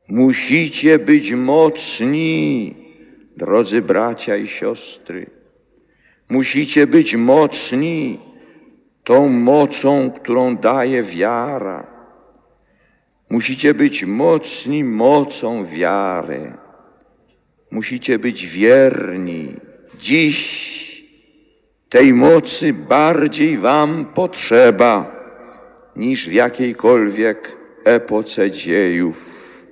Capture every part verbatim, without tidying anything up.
Musicie być mocni, drodzy bracia i siostry. Musicie być mocni tą mocą, którą daje wiara. Musicie być mocni mocą wiary. Musicie być wierni. Dziś tej mocy bardziej wam potrzeba niż w jakiejkolwiek epoce dziejów.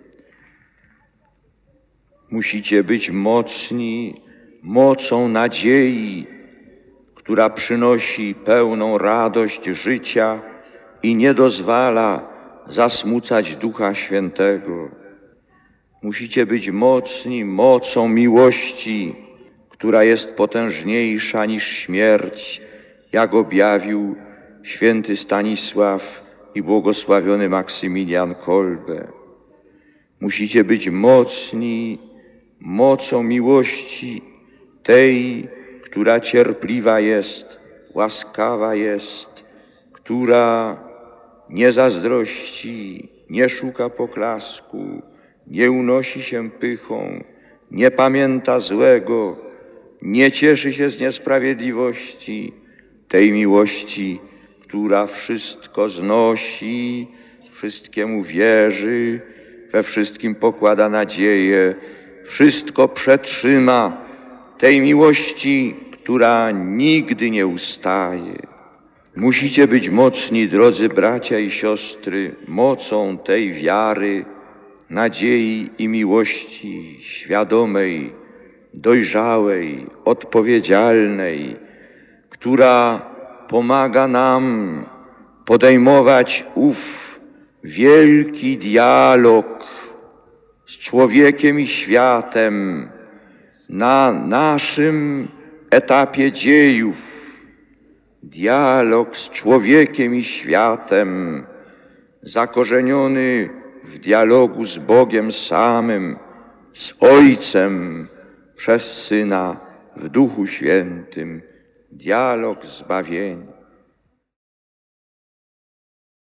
Musicie być mocni mocą nadziei, która przynosi pełną radość życia i nie dozwala zasmucać Ducha Świętego. Musicie być mocni mocą miłości, która jest potężniejsza niż śmierć, jak objawił święty Stanisław i błogosławiony Maksymilian Kolbe. Musicie być mocni mocą miłości tej, która cierpliwa jest, łaskawa jest, która nie zazdrości, nie szuka poklasku, nie unosi się pychą, nie pamięta złego, nie cieszy się z niesprawiedliwości, tej miłości, która wszystko znosi, wszystkiemu wierzy, we wszystkim pokłada nadzieję, wszystko przetrzyma, tej miłości, która nigdy nie ustaje. Musicie być mocni, drodzy bracia i siostry, mocą tej wiary, nadziei i miłości świadomej, dojrzałej, odpowiedzialnej, która pomaga nam podejmować ów wielki dialog z człowiekiem i światem na naszym etapie dziejów. Dialog z człowiekiem i światem zakorzeniony w dialogu z Bogiem samym, z Ojcem przez Syna w Duchu Świętym. Dialog zbawienia.